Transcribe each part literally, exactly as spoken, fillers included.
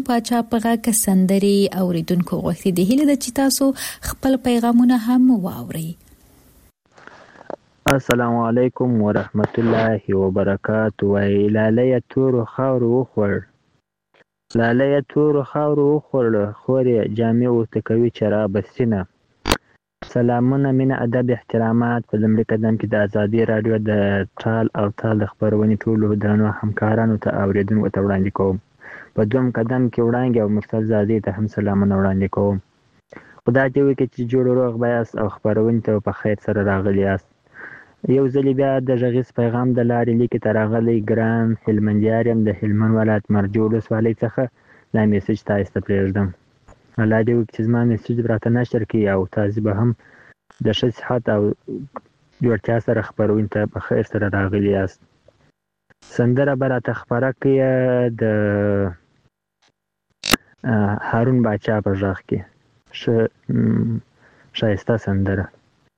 پاچا په غاکه سندري اوریدونکو غوښتي دي. هیله ده چې تاسو خپل پیغامونه هم واورئ. السلام علیکم ورحمت الله وبرکاته. وای لاله تور خاور وخور لاله تور خاور وخور خوري جامع او تکوي چرابه سینه. سلامونه، مینه، ادب، احترامات. په لومړي قدم کې د ازادي رادیو د ټال او تال د خپرونې ټولو درنو همکارانو ته اوریدونکو ته وړاندې کوم. په دویم قدم کې وړاندې او مرسل زادې ته هم سلامونه وړاندې کوم. خدای دې وکړي چې جوړ روغ بیاست او خپرونې ته په خیر سره راغلي یاست. یو ځل بیا د غږیز پیغام د لارې لیکې ته راغلی ګران هلمندیار یم د هلمند ولایت مرجو ولسوالۍ څخه دا میسج تاسو ته پرېږدم. الله دې وکړي چې زما میسج راته نشر کړي او تاسو به هم د ښه صحت او جوړتیا سره خپرونې ته په خیر سره راغلي یاست. سندره به راته خپره کړي د هارون باچا په غږ کې ښه ښایسته سندره.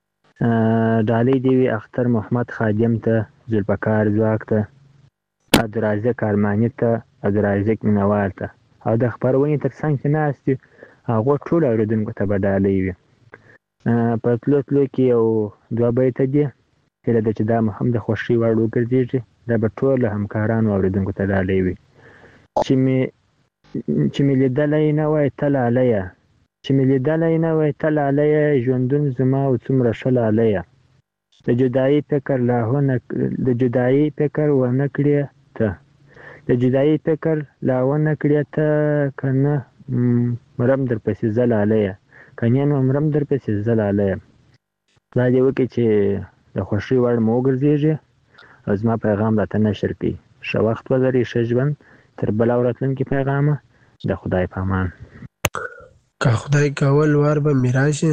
ډالۍ دې وي اختر محمد خادم ته، ذوالفقار ځواک ته، عبدالرازق ارماني ته، عبدالرازق مینوال ته او د خپرونې تر څنګ چې ناست دي هغو ټولو اورېدونکو ته به ډالۍ وي. په تلو تلو کې یو دوه بیته دي، هیله ده چې دا هم د خوښۍ وړ وګرځېږي. دا به ټولو همکارانو اورېدونکو ته ډالۍ وي. چې مې چې مې لیدلی نه وای ته لالیه چې مې لیدلی نه وای ته لالیه ژوندون زما او څومره ښه لالیه. د جدایي فکر لاهونه د جدایي فکر ونه کړې ته د جدایي فکر لا ونه کړې ته که نه مرم در پسې زه لالیه که نه نو مرم در پسې زه لالیه. خدای دې وکړي چې د خوښۍ وړ مو وګرځېږي او زما پیغام راته نشر کړي. ښه وخت ولرئ، ښه ژوند. تر بله او راتلونکي پیغامه د خدای په امان. که خدای کول وار به می راشي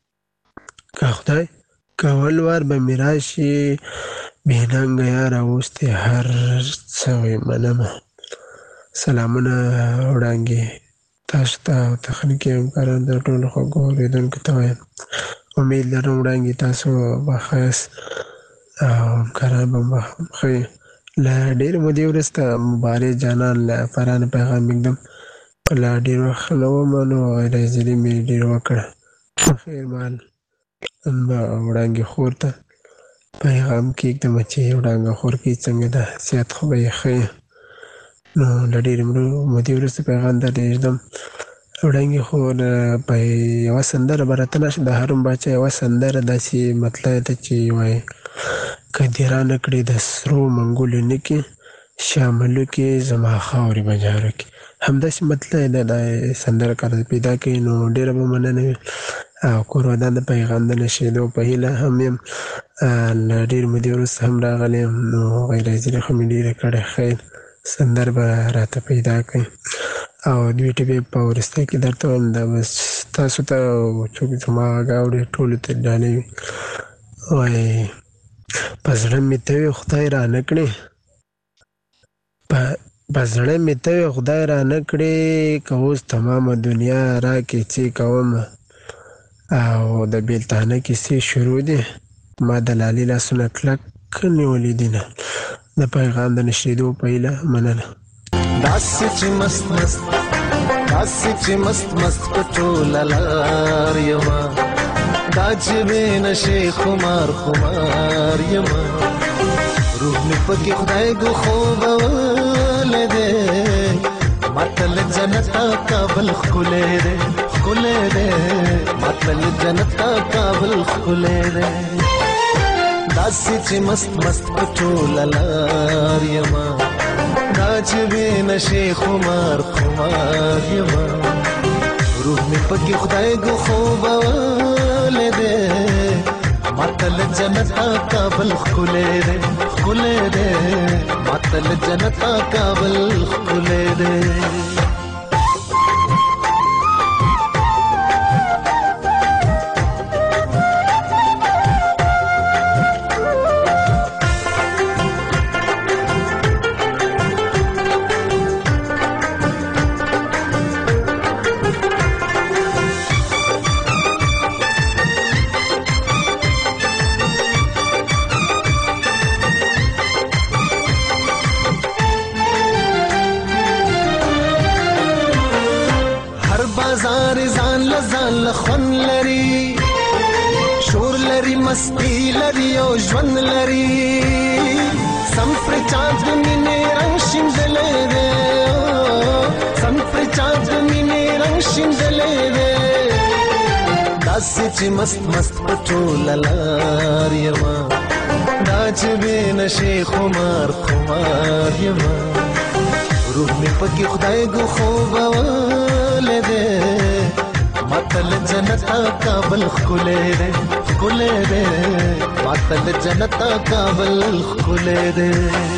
که خدای کول وار به می راشي بېننګه یاره اوس دې هر څه وي منمه. سلامونه وړاندې تاسو ته او تخنیکي همکارانو ته ټولو خوږو اورېدونکو ته وایم. امید لرم وړاندې تاسو به ښه یاست او همکاران به ښه وي. له ډېرې مودې وروسته مبارز جانان له فرهان پیغام میږدم. لا ډېر وخت نه ومه نو غیرحاضري مې ډېر وکړه. خیر مال به وړانګې خور ته پیغام کېږدم چې وړانګه خور کې څنګه ده، صحت خو به یې ښه یې. نو له ډېرې مودې وروسته پیغام درته ږدم. وړانګې خور په یوه سندره به راته نشي د هارون باچا یوه سندره داسې مطلع ده چې وایي که دې رانه کړې د سرو منګولو نکې شاملو کې زما خاورې به جارو کې. همداسې مطلع ده دا سندره کار پیدا کوي. نو ډېره به مننه وي او کور ودان د پیغام د نشېدو په هیله هم یم. له ډېر مودې وروسته هم راغلی یم نو غیرحاضري خو مې ډېره کړې. خیر سندر به راته پیدا کړئ او دوی ټپې په وروستۍ کې درته وایم دا بس تاسو ته او څوک زما غږ اوري ټولو ته ډالۍ وي. وایي په زړه مې ته وي خدای رانه کړې په زړه مې ته وي خدای رانه کړې که اوس تمامه دنیا راکې څې کوم او د بېلتانه کیسې شروع دي ما د لالي لاسونه کلک نیولي دي نه. د پیغام د نشریدو په هیله مننه. داسې چې مست مست داسې چې مست مست په ټوله لار یمه دا چې بې نشې خمار خمار یمه روح مې پکې خدای ګو خوبولی دی ماته له جنته کابل ښکلی دی ښکلی دی ماته له جنته کابل ښکلی دی داسې چې مست مست په ټوله لار یمه دا چې بې نشې خمار خمار یمه روح مې پکې خدای ګو خوبولی دی ماته له جنته کابل ښکلی دی ښکلی دی ماته له جنته کابل ښکلی دی. بازار ځان لزان لخون لري شور لري مستی لري او ژوند لري سم پر چاند مینې رنگ شیندلې ده سم پر چاند مینې رنگ شیندلې ده داسې چې مست مست پټول لار یما دا چې به نشي خمار خمار یما روح می پکې خدای ګو خوب ولده ماتل جنتا کابل خلې ده خلې ده ماتل جنتا کابل خلې ده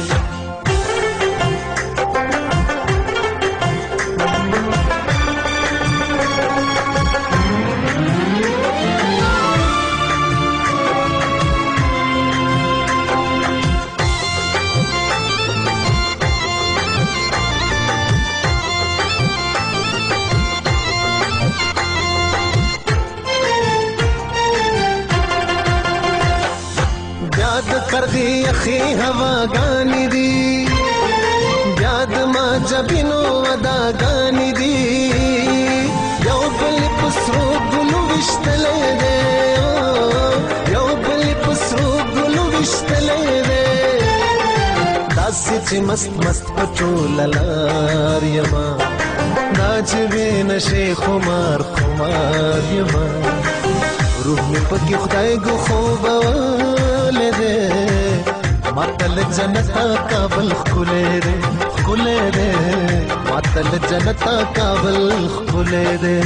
کرغی اخی ہوا گانی دی یاد ما جبینو ودا گانی دی یو بل پسرو گلو وشتلے دے یو بل پسرو گلو وشتلے دے داسی چی مست مست پچول لار یما ناچ بین شیخ خمار خمار یما روح می پکی خدای گو خوب ولده ماتل جنتا کابل خلې ده خلې ده ماتل جنتا کابل خلې ده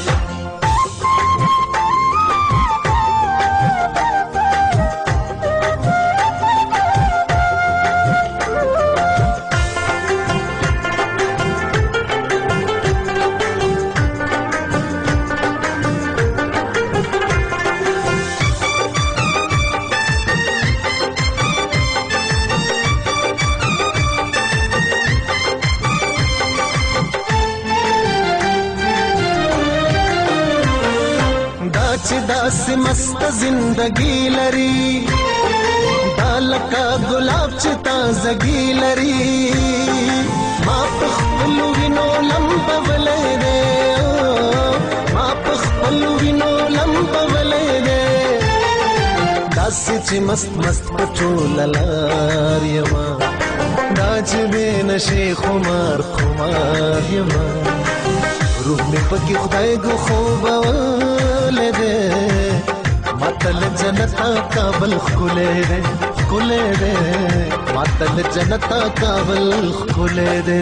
داسې مست زندگی لري دا لکه ګلاب چې تازګي لري ما په خپل وینو لمبولې ده ما په خپل وینو لمبولې ده داسې چې مست مست پټول لار یما دا چې به نشي خمار خمار یما روح می پکې خدای ګو خوب ولده ماتل جنتا کابل خلې ده خلې ده ماتل جنتا کابل خلې ده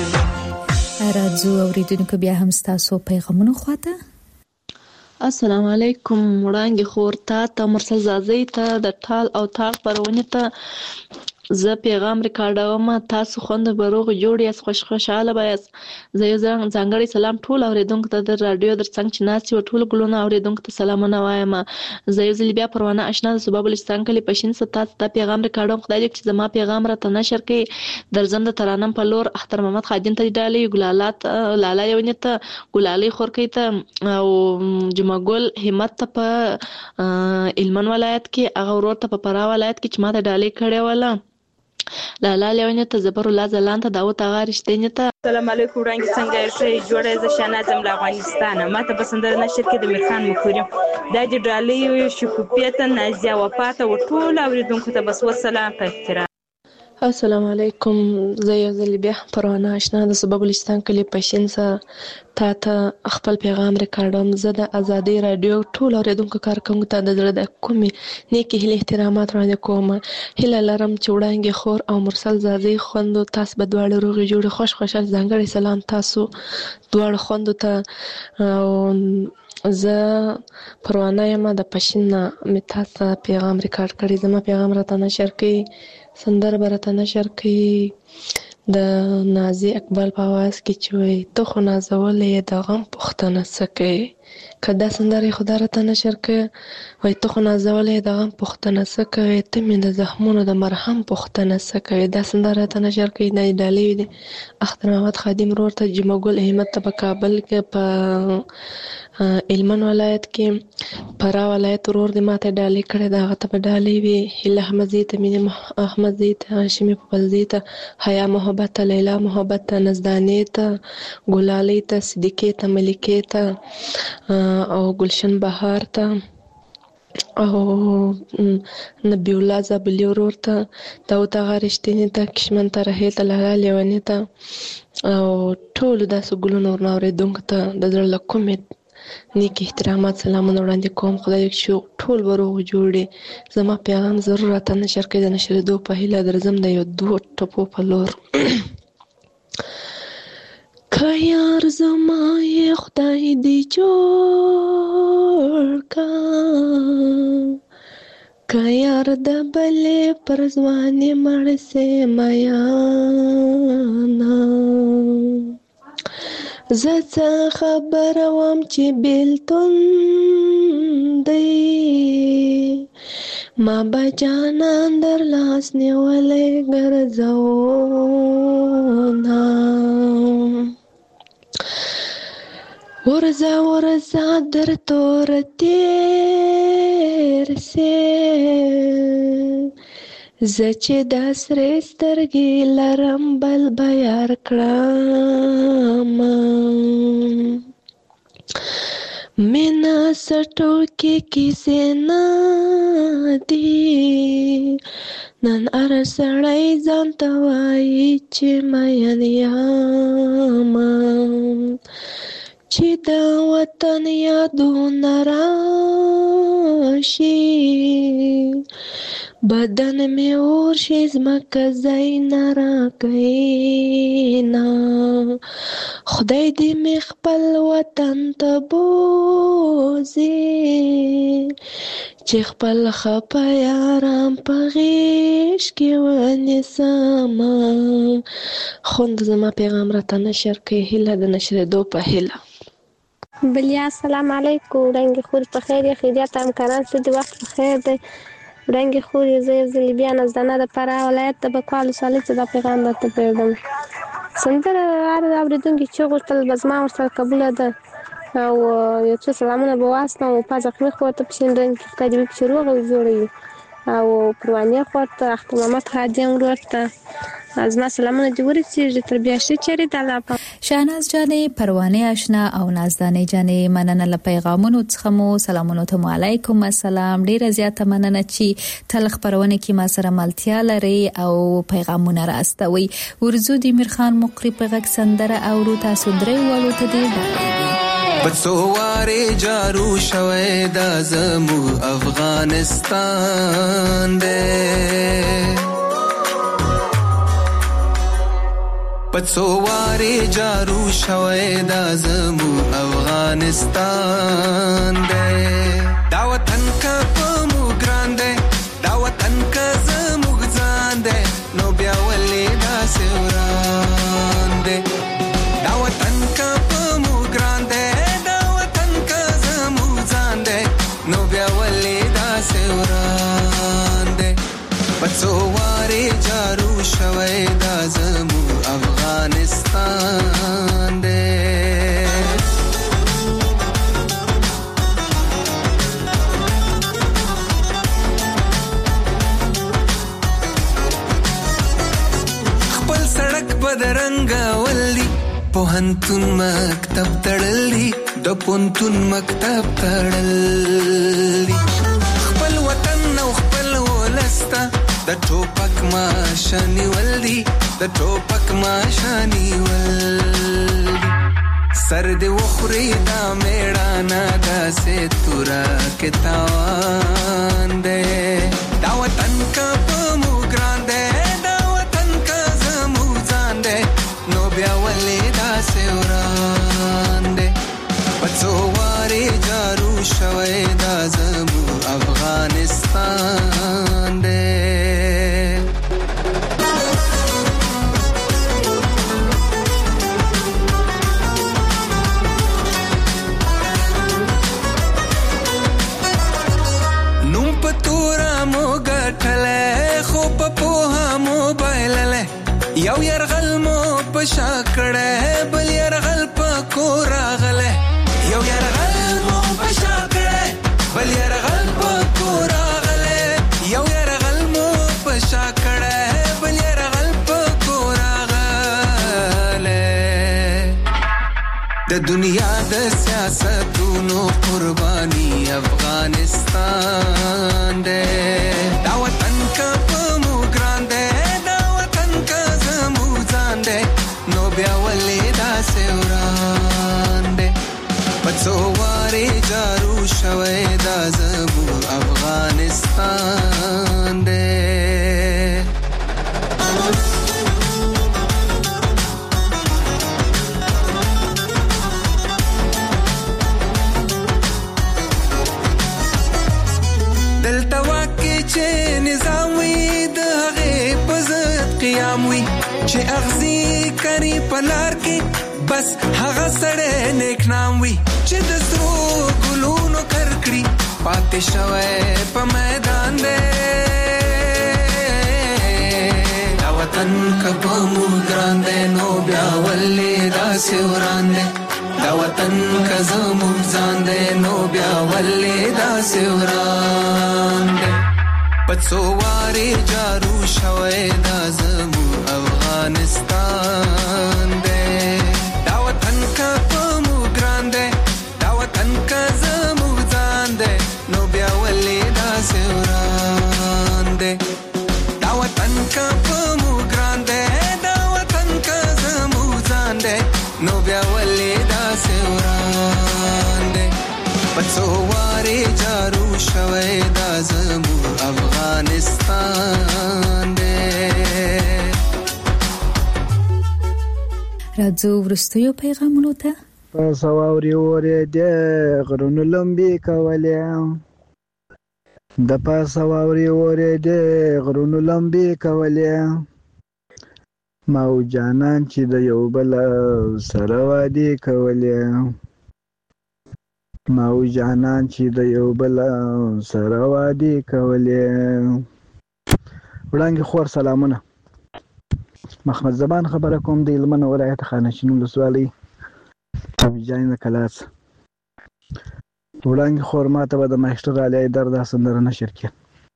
راځو اوریدونکو بیا هم تاسو پیغامونه خواته السلام علیکم وړانګې خور تا ته مرسل زازی ته د ټال او تاق پرونې ته زه پیغام ریکارډوم تاسو خوند بروغ جوړ یاست خوش خوشاله بایاست زه یو ځانګړی سلام ټول اوریدونکو ته د رادیو در څنګ چې ناست یو ټول ګلونه اوریدونکو ته سلامونه وایم زه یو ځل بیا پروانه آشنا د صوبه بلوچستان کلي پښین څخه تاسو ته پیغام ریکارډوم خدای دې چې زما پیغام راته نشر کړي درځم د ترانم په لور اختر محمد خادم ته ډالې ګلالات لالا یو نه ته ګلالي خورکې ته او جمعه ګل همت ته په علمن ولایت کې هغه ورور ته په فرا ولایت کې چې ما ته ډالې کړې ولا لالا لیونه ته زبر الله زلان ته داوت هغه رښتینی ته السلام علیکم وړاندې څنګه یې جوړه ز شانازم له افغانستان ما ته بسندر نشر کې د میرخان مکورم د دې ډالۍ شکوپیت نازیا وفات او ټول اوریدونکو ته بس والسلام په احترام السلام علیکم زه یو ځل بیا پروانه آشنا د صوبه بلوچستان کلي پښین څخه تا ته خپل پیغام ریکارډوم زه د ازادي رادیو ټول اوریدونکو کارکونکو ته د زړه د کومې نیکې هیلې احترامات وړاندې کوم هیله لرم چې وړانګې خور او مرسل زازي خوندو تاسو به دواړه روغې جوړې خوش خوشحال ځانګړی سلام تاسو دواړه خوندو ته زه پروانه یم د پښین نه مې تاسو پیغام ریکارډ کړی زما پیغام راته نشر کړئ سندر برته نشر کړي د نازي اقبال په आवाज کې چې وي ته خو نازولې د غم پښتنه سکه کدا سندري خدا راته نشر کړي وي ته خو نازولې د غم پښتنه سکه ته مې د زخمونو د مرهم پښتنه سکه دا سندر راته نشر کړي نه ډالې دي اختر محمد خادم ورته جمعه ګل احمد ته په کابل کې په علمن ولایت کې فرا ولایت ورور د ماته ډالې کړي دا غته په ډالې وی هله احمد زی ته مين احمد زی ته هاشمي په بل زی ته حیا محبت محبت ته لیلا، محبت ته نزدانې ته، ګلالۍ ته، صدیقې ته، ملکې ته او گلشن بهار ته او نبی الله زابلي ورور ته، داود اغا رښتیني ته، کشمن ته، رحیل ته، لالا لیوني ته او ټولو داسې ګلونو ورنه اورېدونکو ته د زړه له کومې نیک احترامات سلامونه وړاندې کوم. خدای وکړي چې ټول به روغ جوړې. زما پیغام ضرور راته نشر کړئ. د نشرېدو په هیله درځم د یو دوو ټپو په لور. که یار زما یې خدای دې جوړ کا، که یار د بلې پر ځوانې مړ سې میانا، زه څه خبره وم چې بېلتون دی، ما به جانان در لاس نیولی ګرځونا. ورځه ورځه در تور تېر سې، زه چې دا سرې سترګې لرم بل به یار کړم. مینه څه ټوکې کیسې نه دي، نن هر سړی ځان ته وایي چې مین یمه، چې د وطن یادونه راشي بدن مې اور شي ځمکه ځای نه راکوینا. خدای دې مې خپل وطن ته بوځي، چې خپل خپه یاران په غېږ کې ونیسمه. خوند زما پیغام راته نشر کړئ، هیله د نشرېدو په هیله. بلیا السلام علیکم. رنګ خور په خیر یا خیریت همکاران څه د وخت په خیر دی. رنګ خور یې زه یو ځلې بیا نزدانه د فراه ولایت د بکوال ولسوالۍ څخه دا پیغام درته پرېږدم. سندره هر اورېدونکي چې وغوښتل به زما ورسره قبوله ده او یو څو سلامونه به واستم او پا زخمي خور ته په شین رنګ کې خدای دې وکړي چې روغ او جوړه وي، او پروانې خور ته، اختر محمد خادم ورور ته زما سلامونه دې ورسېږي. تر بیا ښه چېرې د الله په شاهناز جانې، پروانې آشنا او نازدانې جانې، مننه له پیغامونو څخه مو. سلامونه ته علیکم السلام. ډیره زیاته مننه چې تل خبرونه کې ما سره ملتیا لري او پیغامونه راستوي. ورزو د میرخان مقری په غږ سندره او رو تاسو درې والو ته دې بڅوارې جارو شوي د زمو افغانستان دې، پڅوارې جارو شوي د زمو افغانستان دې، دا وطن کا په مو ګران دې، دا وطن کا زمو ځان دې، نو بیا ولې دا سوران دې، دا وطن کا په مو ګران دې، دا وطن کا زمو ځان دې، نو بیا ولې دا سوران دې، پڅوارې جارو شوي د زمو افغانستان دے. خپل سړک بدرنګ ولي پوهنتون مکتب تړلی، د پونتون مکتب تړلی، خپل وطن او خپل ولسته د ټوپک ماشانی ولدي، د ټوپک ماشانی ولدي، سر دې وخوري دا میړانا داسې تورا کې تاوان دی، دا وطن کا په مو ګران دی، دا وطن کا زمو ځان دی، نو بیا ولې داسې وران دی، پڅوارې جارو شوی دا زمو افغانستان دی. یو يرغل مو پشا کړه بل يرغل پکو راغله، یو يرغل مو پشا کړه بل يرغل پکو راغله، یو يرغل مو پشا کړه بل يرغل پکو راغله، د دنیا د سیاستونو قرباني افغانستان دې دا وطن کا په مو ګران دې دا وطن کا زمو ځان دې نو بیا ولې دا سوران دې پڅو واره جارو شوي دا زمو افغانستان دې چې نظام وي د هغه پزت قیام وي چې اغزي کری پلار کې بس هغه سړی نیک نام وي چې د سرو ګلونو کرکړي پاتې شوی په میدان دی دا وطن کبه مو ګران دی نو بیا ولې داسې وران دی دا وطن کزمو ځان دی نو بیا ولې داسې وران دی پڅو واره جارو شوي دا زمو افغانستان دې دا وطن کا پمو ګران دې دا وطن کا زمو ځان دې نو بیا ولې دا سوران دې دا وطن کا پمو ګران دې دا وطن کا زمو ځان دې نو بیا ولې دا سوران دې پڅو واره جارو شوي دا زمو افغانستان دې راځو ورستیو پیغامونو ته پس واوري وره دې غرونو لمبي کولې د پس واوري وره دې غرونو لمبي کولې ماو جانان چې د یو بل سره وادي کولې ماو جانان چې د یو بل سره وادي کولې وړاندې خور سلامونه محمد زبان خبره کوم د هلمند ولایت خانشین ولسوالۍ ابجاین کلاس وړاندې خور ماته به د ماستر علي در دا سندره نشر کړي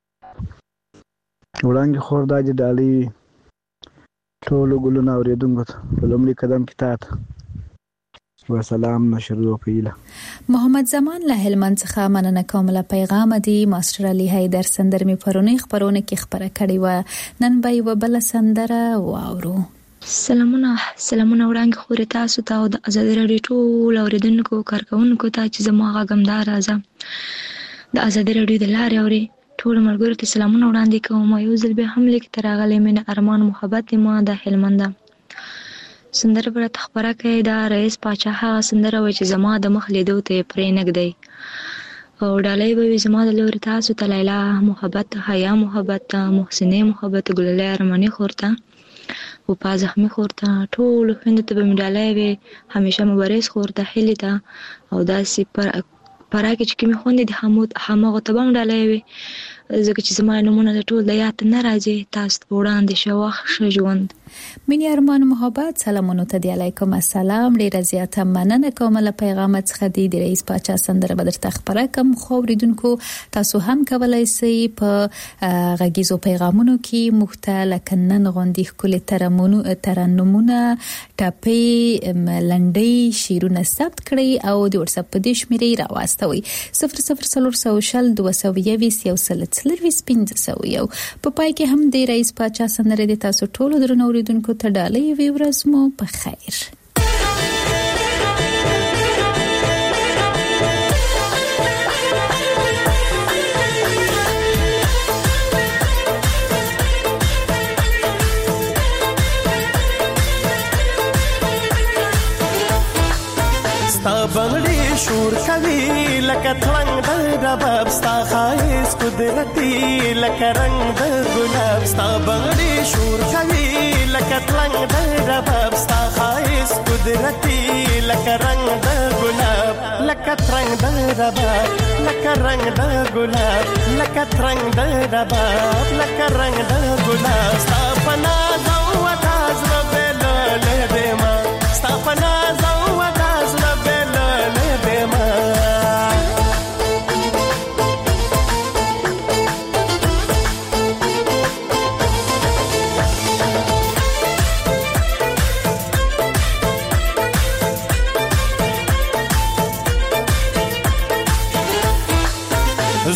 وړاندې خور دا د ډالۍ ټولو ګلونه اورېدونکو ته په لومړي قدم کې تاته وسلام نشر دو پیله محمد زمان له هلمند څخه مننه کوم له پیغام دی ماستر علي حیدر سندر می پرونی خبرونه کې خبره کړې و نن به یو بل سندره واورو سلامونه سلامونه وړاندې خوري تاسو ته او د ازادي راډیو ټول اوریدونکو کارکونکو ته چې زما غږمدار راځم د ازادي راډیو د لارې اوري ټول ملګرو ته سلامونه وړاندې کوم یو ځل به هم لیک تراغلې مینه ارمان محبت ما د هلمند سندره پر خبره کوي دا رئیس پاچا هغه سندره وای چې زما د مخ لیدو ته پرې نګدی او ډالۍ به زما د لوري تاسو ته لیلا محبت حیا محبت محسنه محبت ګلله ارمانی خورته او پازخمی خورته ټول خوند ته به ډالۍ وي همیشه مبارز خورته هلیتا او دا سی پر پراکه چې کوم خوند دي حمود حماغه ته به ډالۍ وي زکه چې زما نمونه ټول د یاد نه راځي تاسو وړاندې شوخ شجوند منی ارمان محبت سلامونه ته دی علیکم السلام ډیر زیاته مننه کوم له پیغام څخه دی د رئیس پاچا سندره بدر تخبره کوم خو ریدونکو تاسو هم کولای شئ په غږیزو پیغامونو کې مختلف کنن غوندي کله ترمونو ترنمونه ټاپي لنډي شیرونه ثبت کړئ او د واتس اپ په دې شمیرې راوستوي صفر صفر صفر شل دوه سوه یویس یو سل څلويس پنځه سوه یو په پای کې هم د رئیس پاچا سندره د تاسو ټولو درنو اوریدونکو ته ډالۍ وی ورځ مو په خیر بغړې شور کوي لکه ترنګ د رباب ستا خایس قدرتي لکه رنگ د ګلاب ستا بغړې شور کوي لکه ترنګ د رباب ستا خایس قدرتي لکه رنگ د ګلاب لکه ترنګ د رباب لکه رنگ د ګلاب لکه ترنګ د رباب لکه رنگ د ګلاب ستا پنا زو وتاز ربل له دما ستا پنا زو وتاز ربل له دما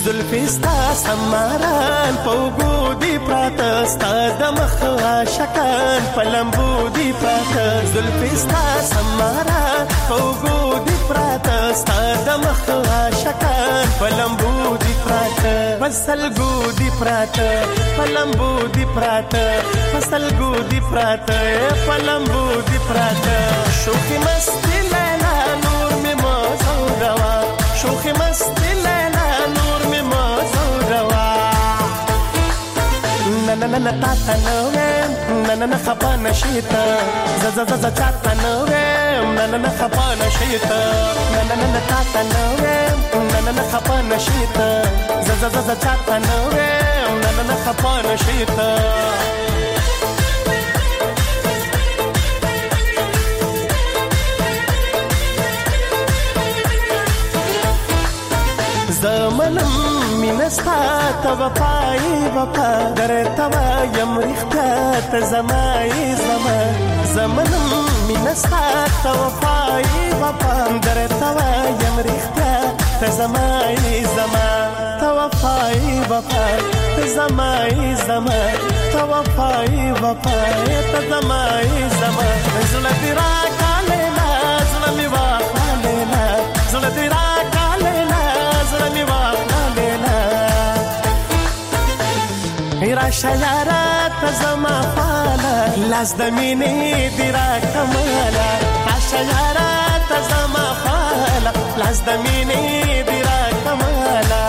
زلفې ستا سماران په اوږو دي پراته ستا د مخ عاشقان په لمبو دي پراته زلفې ستا سماران په اوږو دي پراته ستا د مخ عاشقان په لمبو دي پراته په سلګو دي پراته په لمبو دي پراته په سلګو دي پراته په لمبو دي پراته شوخي مستي لیلا نور مې مزوروا شوخي مستي لیلا نور مې مزوروا نه نه نه تا ته نه ویم نه نه نه خپه نشې ته زه زه زه زه چا ته نه ویم نه نه نه خپه نشې ته نه نه نه تا ته نه ویم نه نه نه خپه نشې ته زه زه زه زه چا ته نه ویم نه نه نه خپه نشې ته زمنم مینستا ته وفای وفا درته وایم رښتیا ته زمای زما زمنم مینستا ته وفای وفا درته وایم رښتیا ته زمای زما ته وفای وفا ته زمای زما ته وفای وفا ته زمای زما زړه دې راکاله لا زړه مې واخاله لا زړه دې راکاله لا زړه مې واخاله لا راشه یاره ته زما فاله لاس د مینې دې راکماله راشه یاره ته زما فاله لاس د مینې دې راکماله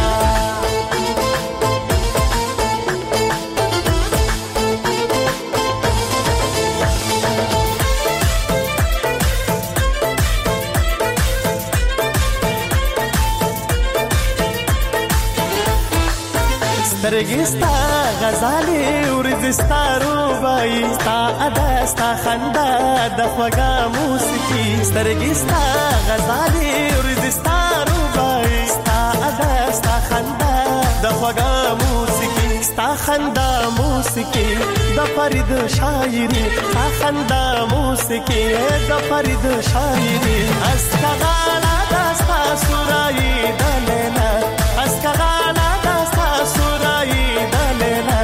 سترګې ستا غزالې ورځې ستا روبایي ستا ادا ستا خندا د خوږه موسیقي سترګې ستا غزالې ورځې ستا روبایي ستا ادا ستا خندا د خوږه موسیقي ستا خندا موسیقي د فرید شاعري ستا خندا موسیقي د فرید شاعري اسکغالا د ستا سورایي د لیلا اسکغالا د ستا سورایي د لیلا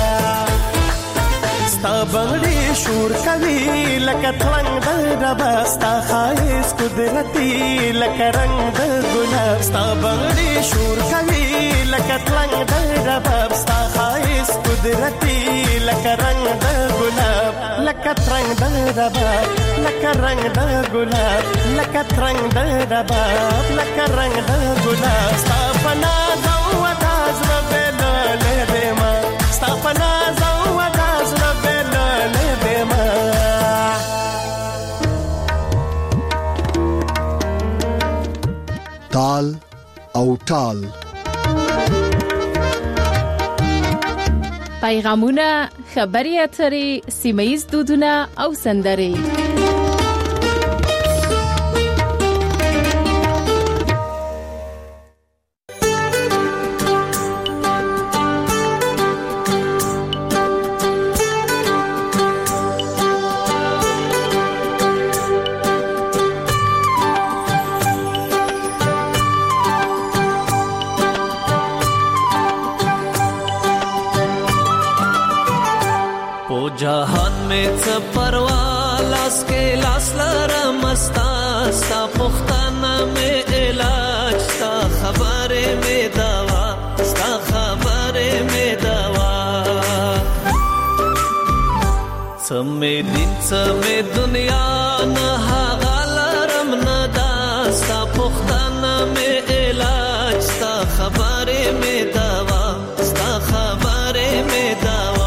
ستا بغړې شور کوي لکه ترنګ د ربا ستا ښایست قدرتي لکه رنګ د ګلاب ستا بغړې شور کوي لکه ترنګ د ربا ستا ښایست قدرتي لکه رنګ د ګلاب لکه ترنګ د ربا لکه رنګ د ګلاب لکه ترنګ د ربا لکه رنګ د ګلاب ستا په ناز او وداز ربللې بما ستا په ناز او وداز ربللې بما تال او ټال پیغامونه خبري اترې سیمه‌ییز دودونه او سندرې जहान में च परवा लास के लास लरमस्ता सा पुख्ताना में इलाज सा खबरे में दवा सा खबरे में दवा समे दिन समे दुनिया न हागलरम नदा सा पुख्ताना में इलाज सा खबरे में दवा सा खबरे में दवा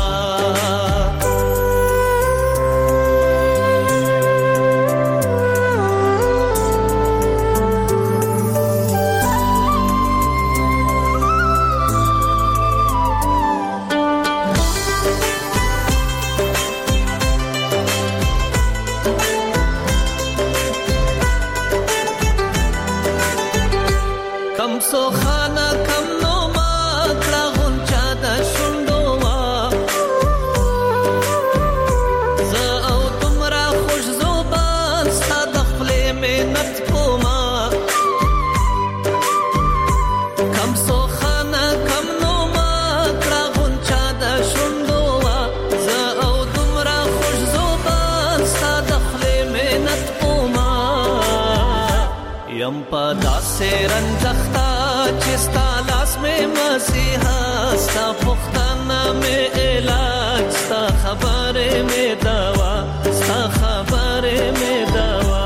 یم په داسې رنځخته چې ستا لاس مې مسیحا ستا پوښتنه مې علاج ستا خبرې مې دوا ستا خبرې مې دوا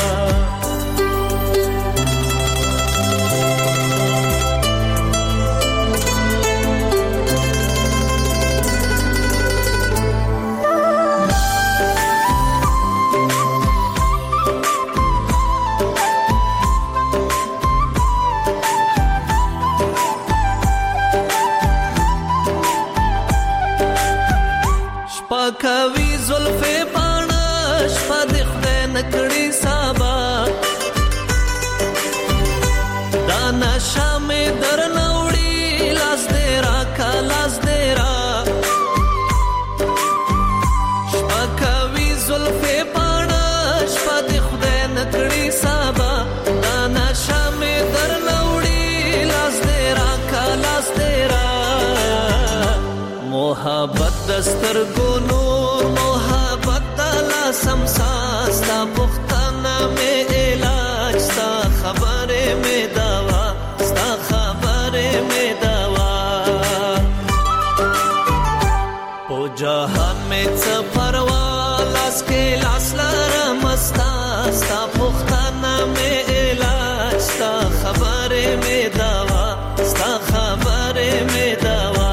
کوي زلفې پاڼه شپه د خدای نکړي سابا دا نشه مې در نوړي لاس دې راکا لاس دې را شپه کوي زلفې پاڼه شپه د خدای نکړي سابا دا نشه مې در نوړي لاس دې راکا لاس دې را محبت دستر ګونو محبت دلا سمسا ستا پختانه مې علاج ستا خبرې مې دوا ستا خبرې مې دوا په جهان مې څه پروا لاس کې لاس لرم ستا ستا پختانه مې علاج ستا خبرې مې دوا ستا خبرې مې دوا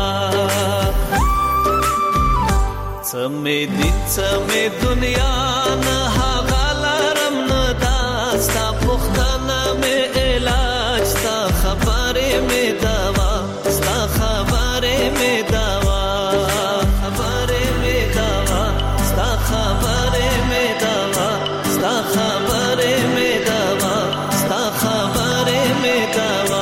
سمې دین سمې دنیا نه هغه لرم نه دا ستا پوښتنه مې علاج ستا خبرې مې دوا ستا خبرې مې دوا خبرې مې دوا ستا خبرې مې دوا ستا خبرې مې دوا ستا خبرې مې دوا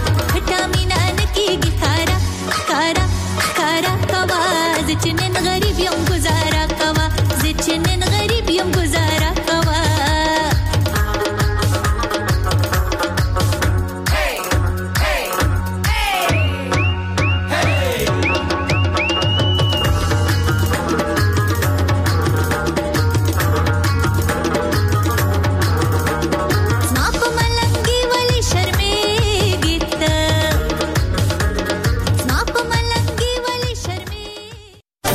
चिन्ह गरीब